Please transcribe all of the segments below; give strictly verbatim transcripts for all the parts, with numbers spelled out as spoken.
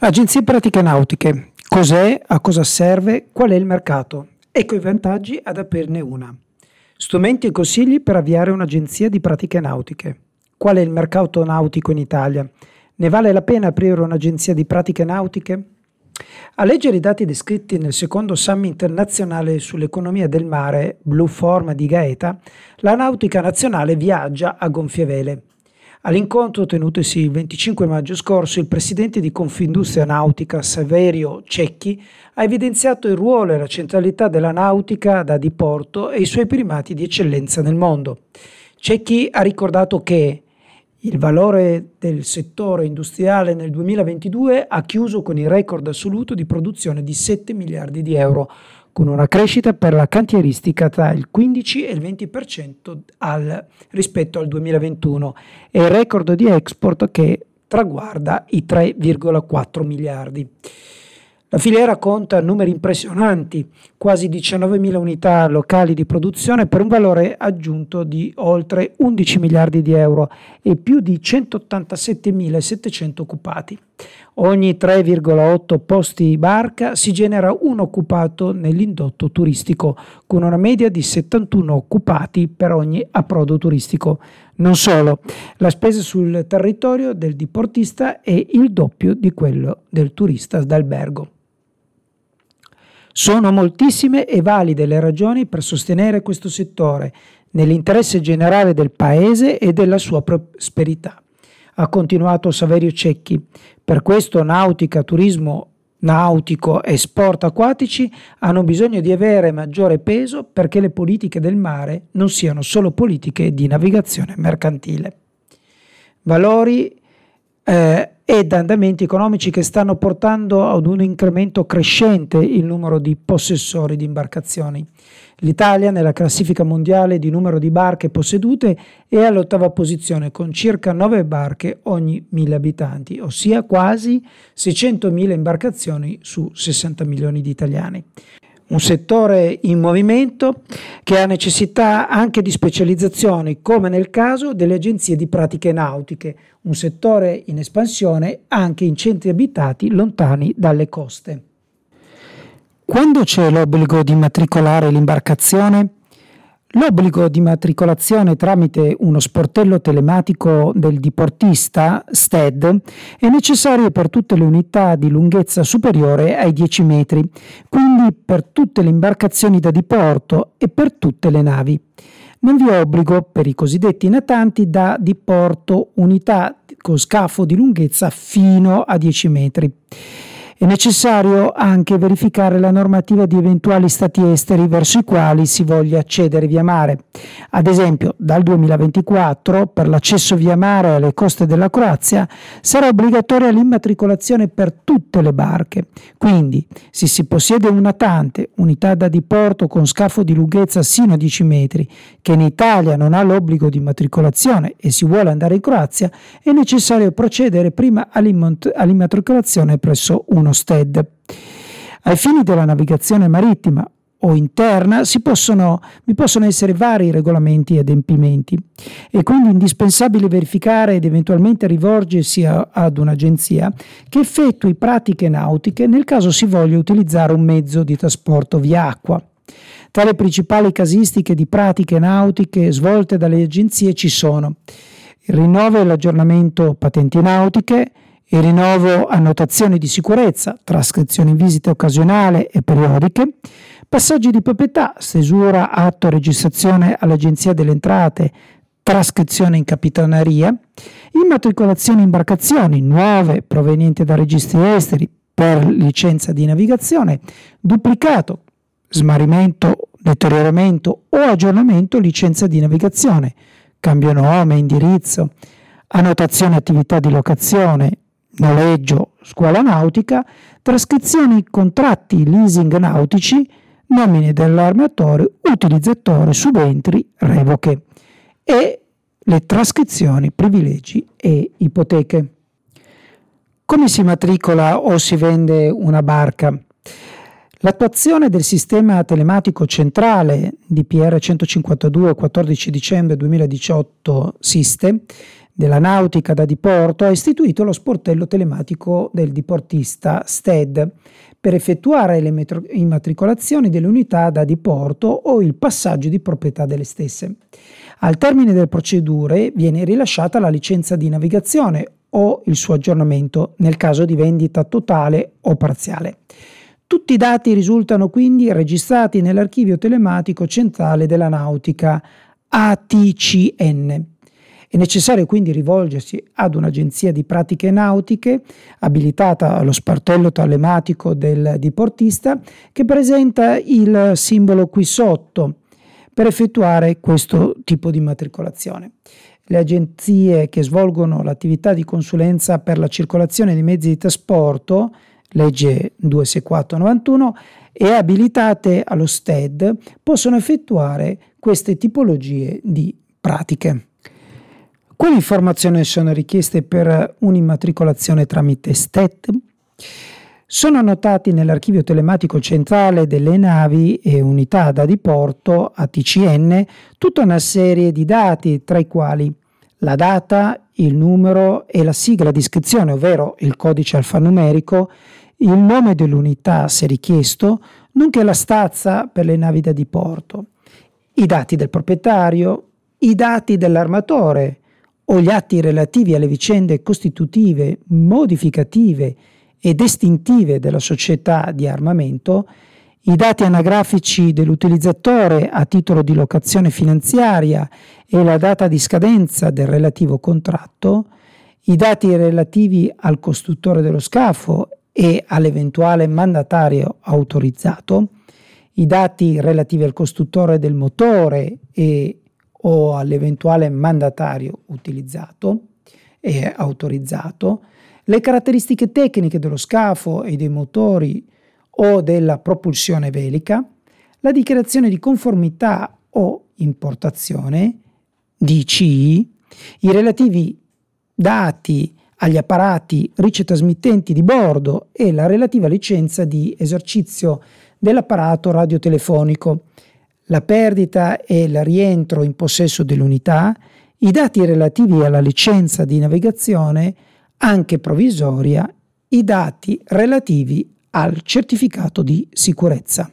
Agenzie pratiche nautiche. Cos'è? A cosa serve? Qual è il mercato? Ecco i vantaggi ad aprirne una. Strumenti e consigli per avviare un'agenzia di pratiche nautiche. Qual è il mercato nautico in Italia? Ne vale la pena aprire un'agenzia di pratiche nautiche? A leggere i dati descritti nel secondo Summit internazionale sull'economia del mare, Blueform di Gaeta, la nautica nazionale viaggia a gonfie vele. All'incontro tenutosi il venticinque maggio scorso, il presidente di Confindustria Nautica, Saverio Cecchi, ha evidenziato il ruolo e la centralità della nautica da diporto e i suoi primati di eccellenza nel mondo. Cecchi ha ricordato che il valore del settore industriale nel duemilaventidue ha chiuso con il record assoluto di produzione di sette miliardi di euro, con una crescita per la cantieristica tra il quindici e il venti per cento al, rispetto al duemilaventuno e il record di export che traguarda i tre virgola quattro miliardi. La filiera conta numeri impressionanti, quasi diciannovemila unità locali di produzione per un valore aggiunto di oltre undici miliardi di euro e più di centottantasettemilasettecento occupati. Ogni tre virgola otto posti barca si genera un occupato nell'indotto turistico, con una media di settantuno occupati per ogni approdo turistico. Non solo, la spesa sul territorio del diportista è il doppio di quello del turista d'albergo. Sono moltissime e valide le ragioni per sostenere questo settore nell'interesse generale del Paese e della sua prosperità, ha continuato Saverio Cecchi. Per questo nautica, turismo nautico e sport acquatici hanno bisogno di avere maggiore peso perché le politiche del mare non siano solo politiche di navigazione mercantile. Valori eh, ed andamenti economici che stanno portando ad un incremento crescente il numero di possessori di imbarcazioni. L'Italia nella classifica mondiale di numero di barche possedute è all'ottava posizione con circa nove barche ogni mille abitanti, ossia quasi seicentomila imbarcazioni su sessanta milioni di italiani. Un settore in movimento che ha necessità anche di specializzazioni, come nel caso delle agenzie di pratiche nautiche, un settore in espansione anche in centri abitati lontani dalle coste. Quando c'è l'obbligo di immatricolare l'imbarcazione? L'obbligo di immatricolazione tramite uno sportello telematico del diportista, S T E D, è necessario per tutte le unità di lunghezza superiore ai dieci metri, quindi per tutte le imbarcazioni da diporto e per tutte le navi. Non vi è obbligo per i cosiddetti natanti da diporto, unità con scafo di lunghezza fino a dieci metri. È necessario anche verificare la normativa di eventuali stati esteri verso i quali si voglia accedere via mare. Ad esempio, dal duemilaventiquattro, per l'accesso via mare alle coste della Croazia, sarà obbligatoria l'immatricolazione per tutte le barche. Quindi, se si possiede un natante, unità da diporto con scafo di lunghezza sino a dieci metri, che in Italia non ha l'obbligo di immatricolazione e si vuole andare in Croazia, è necessario procedere prima all'immatricolazione presso uno S T E D. Ai fini della navigazione marittima o interna si possono, vi possono essere vari regolamenti e adempimenti. È quindi indispensabile verificare ed eventualmente rivolgersi a, ad un'agenzia che effettui pratiche nautiche nel caso si voglia utilizzare un mezzo di trasporto via acqua. Tra le principali casistiche di pratiche nautiche svolte dalle agenzie ci sono il rinnovo e l'aggiornamento patenti nautiche, il rinnovo annotazioni di sicurezza, trascrizioni in visita occasionale e periodiche, passaggi di proprietà, stesura, atto, registrazione all'Agenzia delle Entrate, trascrizione in capitaneria, immatricolazione imbarcazioni nuove provenienti da registri esteri per licenza di navigazione, duplicato, smarrimento, deterioramento o aggiornamento licenza di navigazione, cambio nome, indirizzo, annotazione attività di locazione, noleggio, scuola nautica, trascrizioni contratti leasing nautici, nomine dell'armatore, utilizzatore, subentri, revoche e le trascrizioni, privilegi e ipoteche. Come si matricola o si vende una barca? L'attuazione del sistema telematico centrale D P R centocinquantadue quattordici dicembre duemiladiciotto SISTE della Nautica da diporto ha istituito lo sportello telematico del diportista S T E D per effettuare le metro- immatricolazioni delle unità da diporto o il passaggio di proprietà delle stesse. Al termine delle procedure viene rilasciata la licenza di navigazione o il suo aggiornamento nel caso di vendita totale o parziale. Tutti i dati risultano quindi registrati nell'archivio telematico centrale della Nautica A T C N. È necessario quindi rivolgersi ad un'agenzia di pratiche nautiche abilitata allo sportello telematico del diportista che presenta il simbolo qui sotto per effettuare questo tipo di immatricolazione. Le agenzie che svolgono l'attività di consulenza per la circolazione dei mezzi di trasporto, legge duecentosessantaquattro novantuno, e abilitate allo S T E D possono effettuare queste tipologie di pratiche. Quali informazioni sono richieste per un'immatricolazione tramite S T E D? Sono annotati nell'archivio telematico centrale delle navi e unità da diporto A T C N tutta una serie di dati, tra i quali la data, il numero e la sigla di iscrizione, ovvero il codice alfanumerico, il nome dell'unità se richiesto, nonché la stazza per le navi da diporto, i dati del proprietario, i dati dell'armatore o gli atti relativi alle vicende costitutive, modificative ed estintive della società di armamento, i dati anagrafici dell'utilizzatore a titolo di locazione finanziaria e la data di scadenza del relativo contratto, i dati relativi al costruttore dello scafo e all'eventuale mandatario autorizzato, i dati relativi al costruttore del motore e o all'eventuale mandatario utilizzato e autorizzato, le caratteristiche tecniche dello scafo e dei motori o della propulsione velica, la dichiarazione di conformità o importazione, D C I, i relativi dati agli apparati ricetrasmittenti di bordo e la relativa licenza di esercizio dell'apparato radiotelefonico, la perdita e il rientro in possesso dell'unità, i dati relativi alla licenza di navigazione, anche provvisoria, i dati relativi al certificato di sicurezza.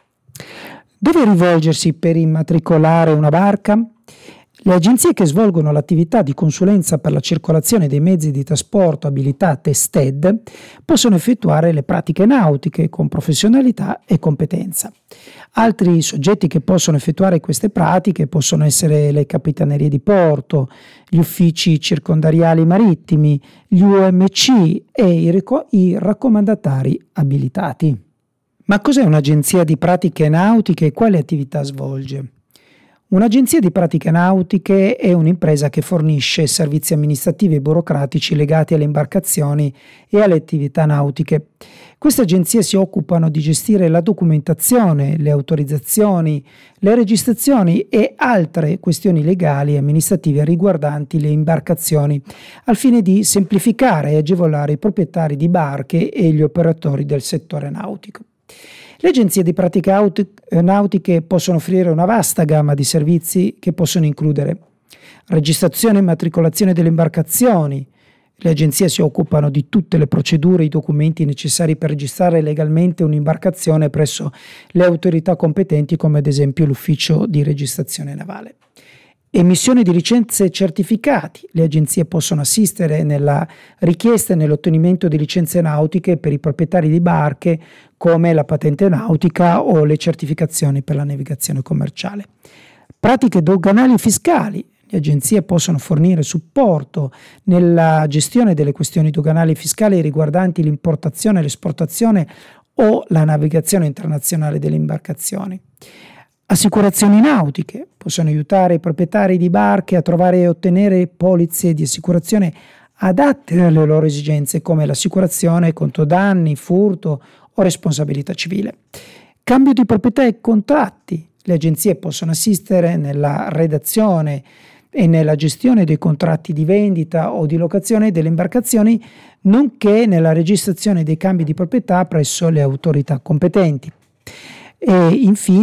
Dove rivolgersi per immatricolare una barca? Le agenzie che svolgono l'attività di consulenza per la circolazione dei mezzi di trasporto abilitate S T E D possono effettuare le pratiche nautiche con professionalità e competenza. Altri soggetti che possono effettuare queste pratiche possono essere le capitanerie di porto, gli uffici circondariali marittimi, gli U M C e i, rico- i raccomandatari abilitati. Ma cos'è un'agenzia di pratiche nautiche e quali attività svolge? Un'agenzia di pratiche nautiche è un'impresa che fornisce servizi amministrativi e burocratici legati alle imbarcazioni e alle attività nautiche. Queste agenzie si occupano di gestire la documentazione, le autorizzazioni, le registrazioni e altre questioni legali e amministrative riguardanti le imbarcazioni, al fine di semplificare e agevolare i proprietari di barche e gli operatori del settore nautico. Le agenzie di pratiche nautiche possono offrire una vasta gamma di servizi che possono includere registrazione e immatricolazione delle imbarcazioni. Le agenzie si occupano di tutte le procedure e i documenti necessari per registrare legalmente un'imbarcazione presso le autorità competenti, come ad esempio l'ufficio di registrazione navale. Emissione di licenze e certificati. Le agenzie possono assistere nella richiesta e nell'ottenimento di licenze nautiche per i proprietari di barche, come la patente nautica o le certificazioni per la navigazione commerciale. Pratiche doganali e fiscali. Le agenzie possono fornire supporto nella gestione delle questioni doganali e fiscali riguardanti l'importazione, l'esportazione o la navigazione internazionale delle imbarcazioni. Assicurazioni nautiche possono aiutare i proprietari di barche a trovare e ottenere polizze di assicurazione adatte alle loro esigenze, come l'assicurazione contro danni, furto o responsabilità civile. Cambio di proprietà e contratti. Le agenzie possono assistere nella redazione e nella gestione dei contratti di vendita o di locazione delle imbarcazioni, nonché nella registrazione dei cambi di proprietà presso le autorità competenti. E infine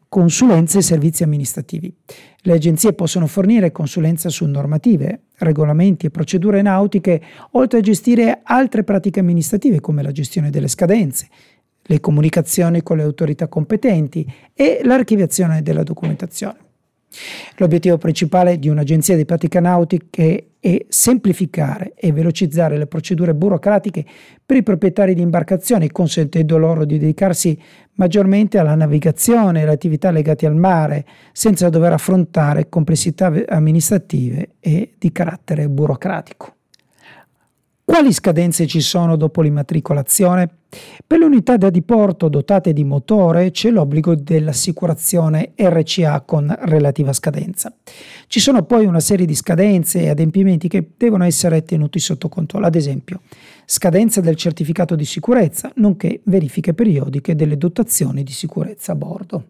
consulenza e servizi amministrativi. Le agenzie possono fornire consulenza su normative, regolamenti e procedure nautiche, oltre a gestire altre pratiche amministrative come la gestione delle scadenze, le comunicazioni con le autorità competenti e l'archiviazione della documentazione. L'obiettivo principale di un'agenzia di pratiche nautiche è semplificare e velocizzare le procedure burocratiche per i proprietari di imbarcazioni, consentendo loro di dedicarsi maggiormente alla navigazione e alle attività legate al mare, senza dover affrontare complessità amministrative e di carattere burocratico. Quali scadenze ci sono dopo l'immatricolazione? Per le unità da diporto dotate di motore c'è l'obbligo dell'assicurazione R C A con relativa scadenza. Ci sono poi una serie di scadenze e adempimenti che devono essere tenuti sotto controllo, ad esempio scadenza del certificato di sicurezza, nonché verifiche periodiche delle dotazioni di sicurezza a bordo.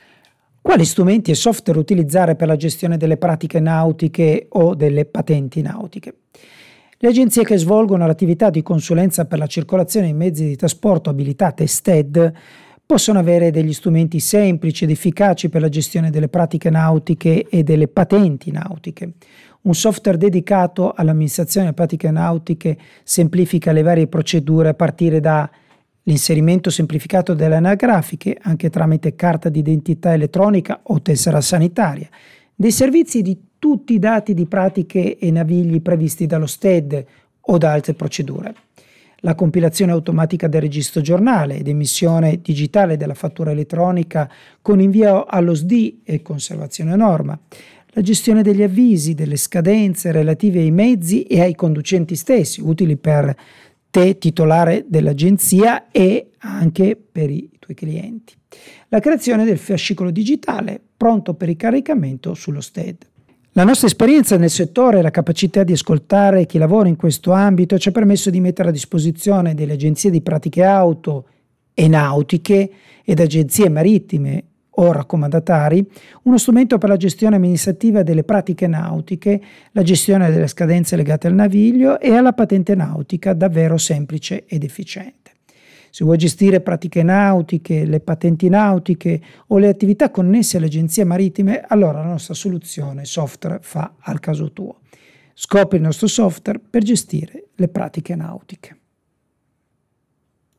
Quali strumenti e software utilizzare per la gestione delle pratiche nautiche o delle patenti nautiche? Le agenzie che svolgono l'attività di consulenza per la circolazione in mezzi di trasporto abilitate S T E D possono avere degli strumenti semplici ed efficaci per la gestione delle pratiche nautiche e delle patenti nautiche. Un software dedicato all'amministrazione delle pratiche nautiche semplifica le varie procedure a partire dall'inserimento semplificato delle anagrafiche, anche tramite carta d'identità elettronica o tessera sanitaria, dei servizi di tutti i dati di pratiche e navigli previsti dallo S T E D o da altre procedure, la compilazione automatica del registro giornale ed emissione digitale della fattura elettronica con invio allo S D I e conservazione a norma, la gestione degli avvisi, delle scadenze relative ai mezzi e ai conducenti stessi, utili per te titolare dell'agenzia e anche per i tuoi clienti, la creazione del fascicolo digitale pronto per il caricamento sullo S T E D. La nostra esperienza nel settore e la capacità di ascoltare chi lavora in questo ambito ci ha permesso di mettere a disposizione delle agenzie di pratiche auto e nautiche ed agenzie marittime o raccomandatari uno strumento per la gestione amministrativa delle pratiche nautiche, la gestione delle scadenze legate al naviglio e alla patente nautica davvero semplice ed efficiente. Se vuoi gestire pratiche nautiche, le patenti nautiche o le attività connesse alle agenzie marittime, allora la nostra soluzione software fa al caso tuo. Scopri il nostro software per gestire le pratiche nautiche.